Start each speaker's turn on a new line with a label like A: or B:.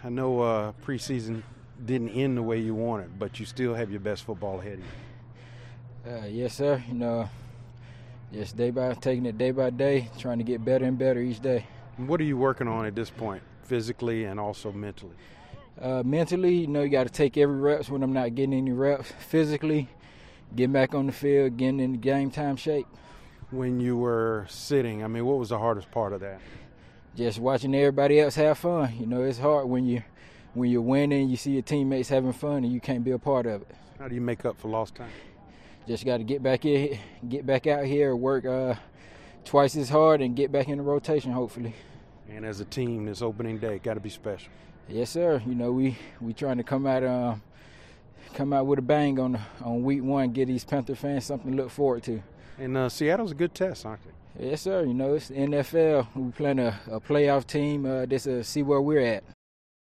A: I know preseason didn't end the way you wanted, but you still have your best football ahead of you.
B: Yes, sir. Just taking it day by day, trying to get better and better each day.
A: And what are you working on at this point, physically and also mentally?
B: Mentally, you got to take every reps when I'm not getting any reps. Physically, getting back on the field, getting in game time shape.
A: When you were sitting, what was the hardest part of that?
B: Just watching everybody else have fun. It's hard when you're winning, you see your teammates having fun, and you can't be a part of it.
A: How do you make up for lost time?
B: Just got to get back out here, work twice as hard, and get back in the rotation, hopefully.
A: And as a team, this opening day got to be special.
B: Yes, sir. We trying to come out with a bang on week one, get these Panther fans something to look forward to.
A: And Seattle's a good test, aren't they?
B: Yes, sir. It's the NFL. We playing a playoff team. Just to see where we're at.